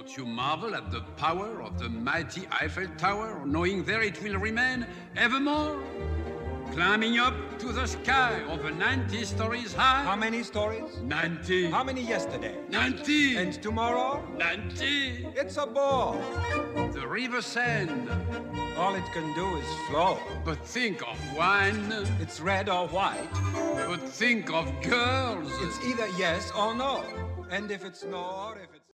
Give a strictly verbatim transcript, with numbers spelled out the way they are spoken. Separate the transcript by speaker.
Speaker 1: Don't you marvel at the power of the mighty Eiffel Tower, knowing there it will remain evermore? Climbing up to the sky over ninety stories high.
Speaker 2: How many stories?
Speaker 1: ninety.
Speaker 2: How many yesterday?
Speaker 1: ninety.
Speaker 2: And tomorrow?
Speaker 1: ninety.
Speaker 2: It's a ball.
Speaker 1: The river Seine.
Speaker 2: All it can do is flow.
Speaker 1: But think of wine.
Speaker 2: It's red or white.
Speaker 1: But think of girls.
Speaker 2: It's either yes or no. And if it's no or if it's...